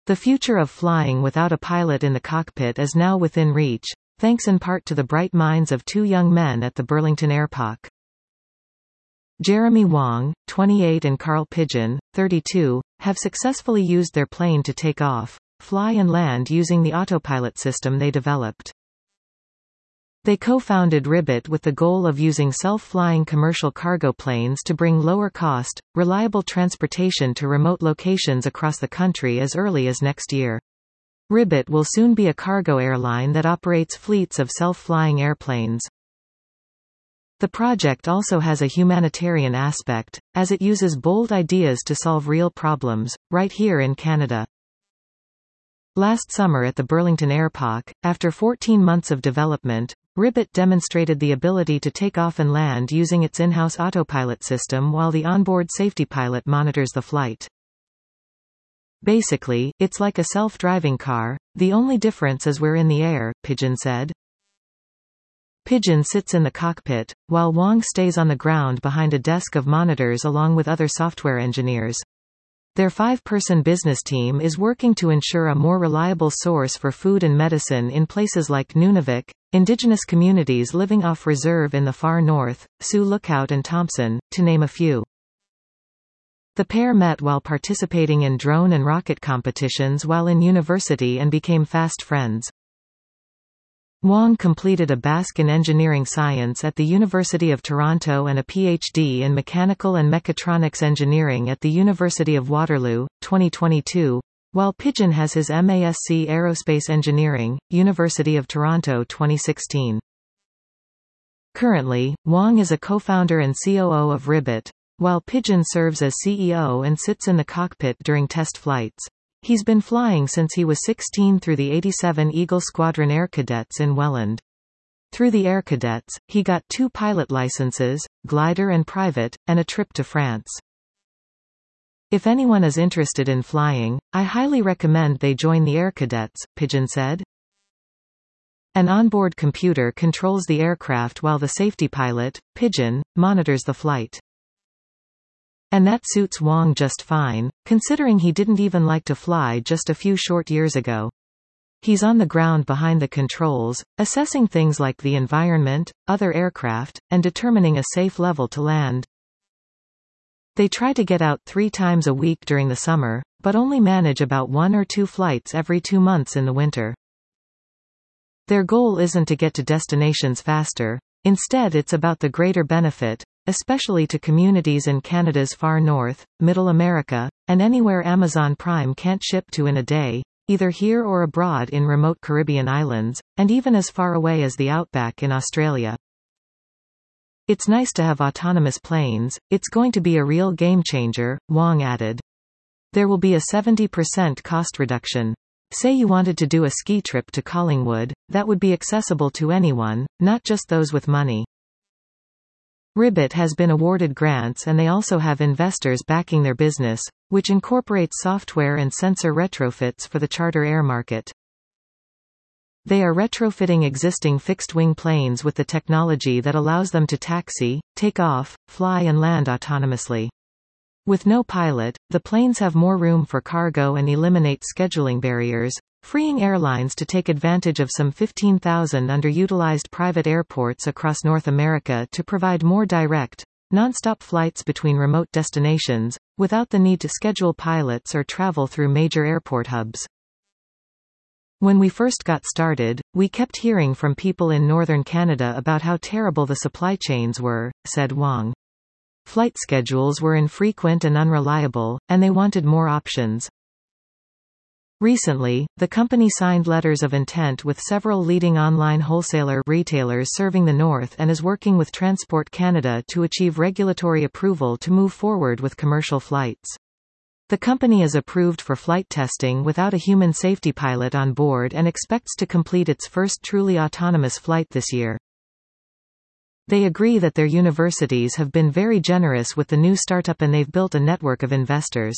The future of flying without a pilot in the cockpit is now within reach, thanks in part to the bright minds of two young men at the Burlington Airpark. Jeremy Wong, 28 and Carl Pigeon, 32, have successfully used their plane to take off, fly and land using the autopilot system they developed. They co-founded Ribbit with the goal of using self-flying commercial cargo planes to bring lower-cost, reliable transportation to remote locations across the country as early as next year. Ribbit will soon be a cargo airline that operates fleets of self-flying airplanes. The project also has a humanitarian aspect, as it uses bold ideas to solve real problems, right here in Canada. Last summer at the Burlington Airpark, after 14 months of development, Ribbit demonstrated the ability to take off and land using its in-house autopilot system while the onboard safety pilot monitors the flight. Basically, it's like a self-driving car, the only difference is we're in the air, Pigeon said. Pigeon sits in the cockpit, while Wong stays on the ground behind a desk of monitors along with other software engineers. Their 5-person business team is working to ensure a more reliable source for food and medicine in places like Nunavik, indigenous communities living off reserve in the far north, Sioux Lookout and Thompson, to name a few. The pair met while participating in drone and rocket competitions while in university and became fast friends. Wong completed a Basc in engineering science at the University of Toronto and a PhD in mechanical and mechatronics engineering at the University of Waterloo, 2022, while Pigeon has his MASc Aerospace Engineering, University of Toronto 2016. Currently, Wong is a co-founder and COO of Ribbit, while Pigeon serves as CEO and sits in the cockpit during test flights. He's been flying since he was 16 through the 87 Eagle Squadron Air Cadets in Welland. Through the Air Cadets, he got 2 pilot licenses, glider and private, and a trip to France. If anyone is interested in flying, I highly recommend they join the Air Cadets, Pigeon said. An onboard computer controls the aircraft while the safety pilot, Pigeon, monitors the flight. And that suits Wong just fine, considering he didn't even like to fly just a few short years ago. He's on the ground behind the controls, assessing things like the environment, other aircraft, and determining a safe level to land. They try to get out 3 times a week during the summer, but only manage about 1 or 2 flights every 2 months in the winter. Their goal isn't to get to destinations faster, instead it's about the greater benefit, especially to communities in Canada's far north, Middle America, and anywhere Amazon Prime can't ship to in a day, either here or abroad in remote Caribbean islands, and even as far away as the outback in Australia. It's nice to have autonomous planes, it's going to be a real game changer, Wong added. There will be a 70% cost reduction. Say you wanted to do a ski trip to Collingwood, that would be accessible to anyone, not just those with money. Ribbit has been awarded grants and they also have investors backing their business, which incorporates software and sensor retrofits for the charter air market. They are retrofitting existing fixed-wing planes with the technology that allows them to taxi, take off, fly and land autonomously. With no pilot, the planes have more room for cargo and eliminate scheduling barriers, freeing airlines to take advantage of some 15,000 underutilized private airports across North America to provide more direct, non-stop flights between remote destinations, without the need to schedule pilots or travel through major airport hubs. When we first got started, we kept hearing from people in northern Canada about how terrible the supply chains were, said Wong. Flight schedules were infrequent and unreliable, and they wanted more options. Recently, the company signed letters of intent with several leading online wholesaler retailers serving the North and is working with Transport Canada to achieve regulatory approval to move forward with commercial flights. The company is approved for flight testing without a human safety pilot on board and expects to complete its first truly autonomous flight this year. They agree that their universities have been very generous with the new startup and they've built a network of investors.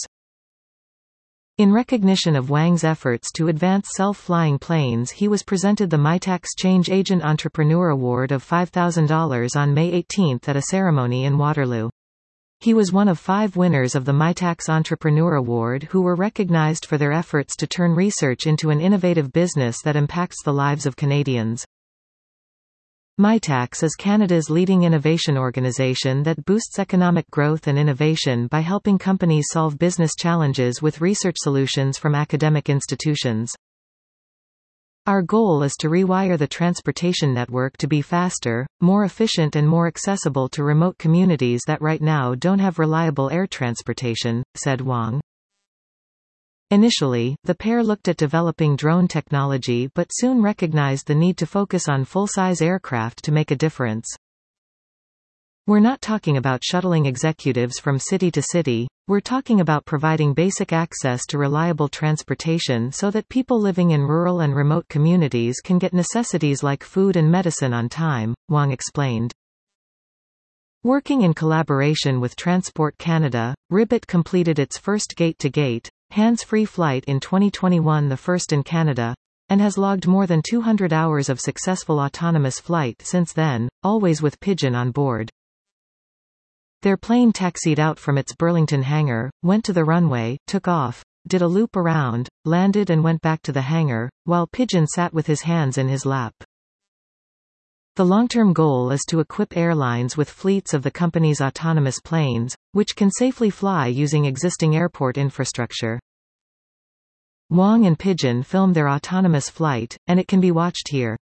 In recognition of Wang's efforts to advance self-flying planes, he was presented the Mitax Change Agent Entrepreneur Award of $5,000 on May 18 at a ceremony in Waterloo. He was one of 5 winners of the Mitacs Entrepreneur Award who were recognized for their efforts to turn research into an innovative business that impacts the lives of Canadians. Mitacs is Canada's leading innovation organisation that boosts economic growth and innovation by helping companies solve business challenges with research solutions from academic institutions. Our goal is to rewire the transportation network to be faster, more efficient and more accessible to remote communities that right now don't have reliable air transportation, said Wang. Initially, the pair looked at developing drone technology but soon recognized the need to focus on full-size aircraft to make a difference. We're not talking about shuttling executives from city to city, we're talking about providing basic access to reliable transportation so that people living in rural and remote communities can get necessities like food and medicine on time, Wang explained. Working in collaboration with Transport Canada, Ribbit completed its first gate-to-gate, hands-free flight in 2021, the first in Canada, and has logged more than 200 hours of successful autonomous flight since then, always with Pigeon on board. Their plane taxied out from its Burlington hangar, went to the runway, took off, did a loop around, landed and went back to the hangar, while Pigeon sat with his hands in his lap. The long-term goal is to equip airlines with fleets of the company's autonomous planes, which can safely fly using existing airport infrastructure. Wang and Pigeon filmed their autonomous flight, and it can be watched here.